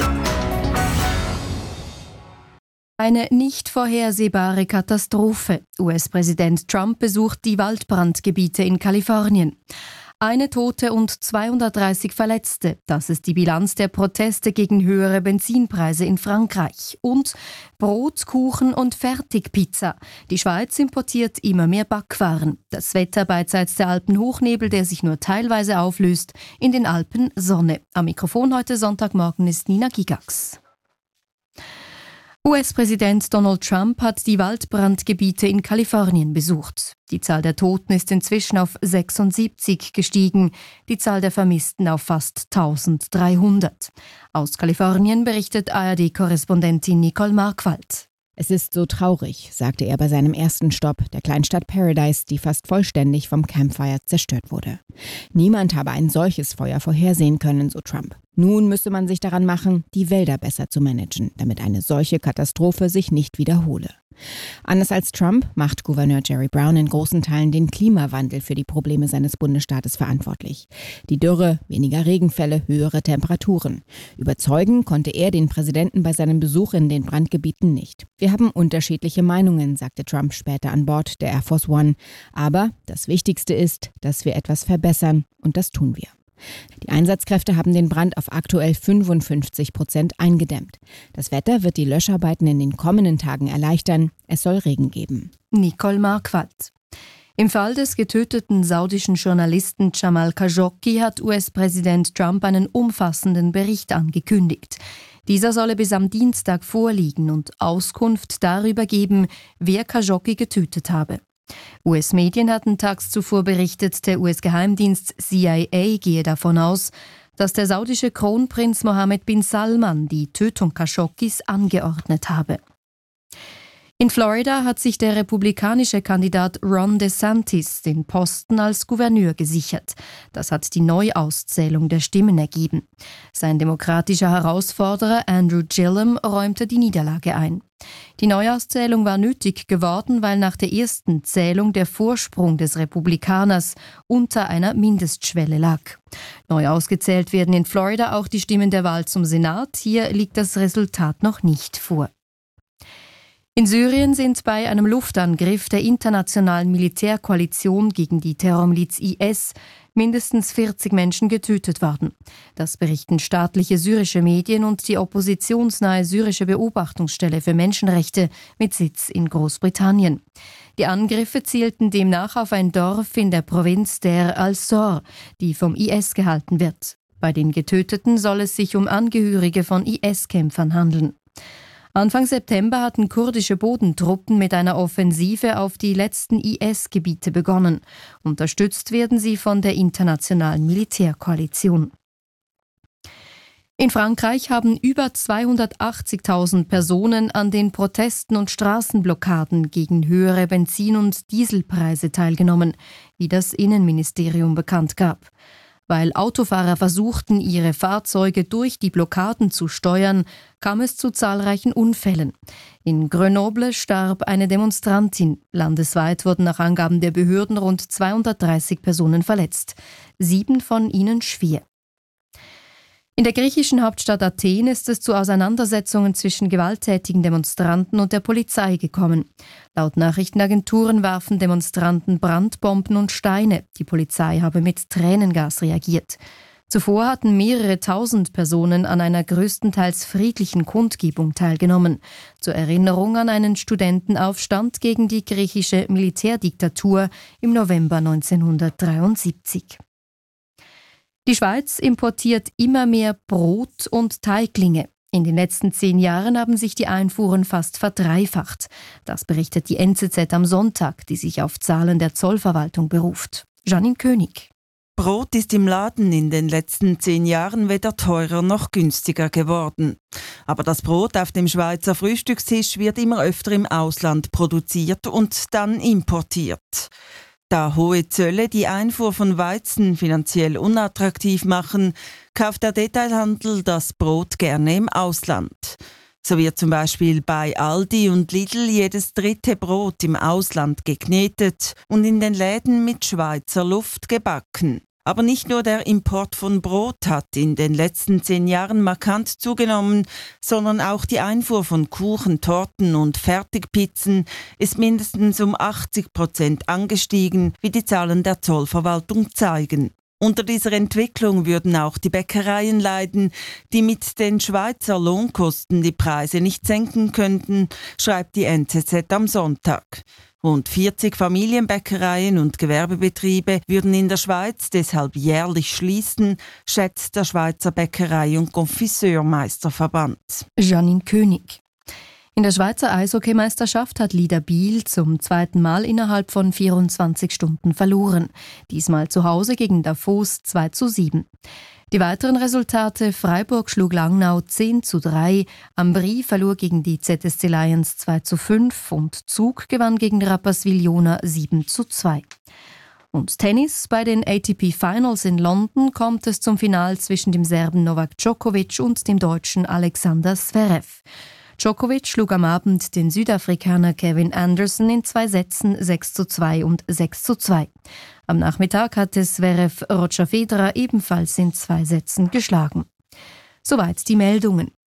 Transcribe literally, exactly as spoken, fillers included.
Eine nicht vorhersehbare Katastrophe. U S-Präsident Trump besucht die Waldbrandgebiete in Kalifornien. Eine Tote und zweihundertdreißig Verletzte. Das ist die Bilanz der Proteste gegen höhere Benzinpreise in Frankreich. Und Brot, Kuchen und Fertigpizza. Die Schweiz importiert immer mehr Backwaren. Das Wetter beidseits der Alpen Hochnebel, der sich nur teilweise auflöst. In den Alpen Sonne. Am Mikrofon heute Sonntagmorgen ist Nina Gigax. U S-Präsident Donald Trump hat die Waldbrandgebiete in Kalifornien besucht. Die Zahl der Toten ist inzwischen auf sechsundsiebzig gestiegen, die Zahl der Vermissten auf fast eintausenddreihundert. Aus Kalifornien berichtet A R D-Korrespondentin Nicole Markwald. Es ist so traurig, sagte er bei seinem ersten Stopp, der Kleinstadt Paradise, die fast vollständig vom Camp Fire zerstört wurde. Niemand habe ein solches Feuer vorhersehen können, so Trump. Nun müsse man sich daran machen, die Wälder besser zu managen, damit eine solche Katastrophe sich nicht wiederhole. Anders als Trump macht Gouverneur Jerry Brown in großen Teilen den Klimawandel für die Probleme seines Bundesstaates verantwortlich. Die Dürre, weniger Regenfälle, höhere Temperaturen. Überzeugen konnte er den Präsidenten bei seinem Besuch in den Brandgebieten nicht. Wir haben unterschiedliche Meinungen, sagte Trump später an Bord der Air Force One. Aber das Wichtigste ist, dass wir etwas verbessern, und das tun wir. Die Einsatzkräfte haben den Brand auf aktuell fünfundfünfzig Prozent eingedämmt. Das Wetter wird die Löscharbeiten in den kommenden Tagen erleichtern. Es soll Regen geben. Nicole Markwald. Im Fall des getöteten saudischen Journalisten Jamal Khashoggi hat U S-Präsident Trump einen umfassenden Bericht angekündigt. Dieser solle bis am Dienstag vorliegen und Auskunft darüber geben, wer Khashoggi getötet habe. U S-Medien hatten tags zuvor berichtet, der U S-Geheimdienst C I A gehe davon aus, dass der saudische Kronprinz Mohammed bin Salman die Tötung Khashoggis angeordnet habe. In Florida hat sich der republikanische Kandidat Ron DeSantis den Posten als Gouverneur gesichert. Das hat die Neuauszählung der Stimmen ergeben. Sein demokratischer Herausforderer Andrew Gillum räumte die Niederlage ein. Die Neuauszählung war nötig geworden, weil nach der ersten Zählung der Vorsprung des Republikaners unter einer Mindestschwelle lag. Neu ausgezählt werden in Florida auch die Stimmen der Wahl zum Senat. Hier liegt das Resultat noch nicht vor. In Syrien sind bei einem Luftangriff der internationalen Militärkoalition gegen die Terrormiliz I S mindestens vierzig Menschen getötet worden. Das berichten staatliche syrische Medien und die oppositionsnahe syrische Beobachtungsstelle für Menschenrechte mit Sitz in Großbritannien. Die Angriffe zielten demnach auf ein Dorf in der Provinz Der al-Zor, die vom I S gehalten wird. Bei den Getöteten soll es sich um Angehörige von I S-Kämpfern handeln. Anfang September hatten kurdische Bodentruppen mit einer Offensive auf die letzten I S-Gebiete begonnen. Unterstützt werden sie von der internationalen Militärkoalition. In Frankreich haben über zweihundertachtzigtausend Personen an den Protesten und Straßenblockaden gegen höhere Benzin- und Dieselpreise teilgenommen, wie das Innenministerium bekannt gab. Weil Autofahrer versuchten, ihre Fahrzeuge durch die Blockaden zu steuern, kam es zu zahlreichen Unfällen. In Grenoble starb eine Demonstrantin. Landesweit wurden nach Angaben der Behörden rund zweihundertdreißig Personen verletzt, sieben von ihnen schwer. In der griechischen Hauptstadt Athen ist es zu Auseinandersetzungen zwischen gewalttätigen Demonstranten und der Polizei gekommen. Laut Nachrichtenagenturen warfen Demonstranten Brandbomben und Steine. Die Polizei habe mit Tränengas reagiert. Zuvor hatten mehrere tausend Personen an einer größtenteils friedlichen Kundgebung teilgenommen. Zur Erinnerung an einen Studentenaufstand gegen die griechische Militärdiktatur im November neunzehnhundertdreiundsiebzig. Die Schweiz importiert immer mehr Brot und Teiglinge. In den letzten zehn Jahren haben sich die Einfuhren fast verdreifacht. Das berichtet die N Z Z am Sonntag, die sich auf Zahlen der Zollverwaltung beruft. Janine König. Brot ist im Laden in den letzten zehn Jahren weder teurer noch günstiger geworden. Aber das Brot auf dem Schweizer Frühstückstisch wird immer öfter im Ausland produziert und dann importiert. Da hohe Zölle die Einfuhr von Weizen finanziell unattraktiv machen, kauft der Detailhandel das Brot gerne im Ausland. So wird zum Beispiel bei Aldi und Lidl jedes dritte Brot im Ausland geknetet und in den Läden mit Schweizer Luft gebacken. Aber nicht nur der Import von Brot hat in den letzten zehn Jahren markant zugenommen, sondern auch die Einfuhr von Kuchen, Torten und Fertigpizzen ist mindestens um achtzig Prozent angestiegen, wie die Zahlen der Zollverwaltung zeigen. Unter dieser Entwicklung würden auch die Bäckereien leiden, die mit den Schweizer Lohnkosten die Preise nicht senken könnten, schreibt die N Z Z am Sonntag. Rund vierzig Familienbäckereien und Gewerbebetriebe würden in der Schweiz deshalb jährlich schließen, schätzt der Schweizer Bäckerei- und Konfiseurmeisterverband. Janine König. In der Schweizer Eishockeymeisterschaft hat Lieder Biel zum zweiten Mal innerhalb von vierundzwanzig Stunden verloren. Diesmal zu Hause gegen Davos zwei zu sieben. Die weiteren Resultate: Freiburg schlug Langnau zehn zu drei, Ambri verlor gegen die Z S C Lions zwei zu fünf und Zug gewann gegen Rapperswil-Jona sieben zu zwei. Und Tennis: Bei den A T P Finals in London kommt es zum Final zwischen dem Serben Novak Djokovic und dem Deutschen Alexander Zverev. Djokovic schlug am Abend den Südafrikaner Kevin Anderson in zwei Sätzen sechs zu zwei und sechs zu zwei. Am Nachmittag hatte Zverev Roger Federer ebenfalls in zwei Sätzen geschlagen. Soweit die Meldungen.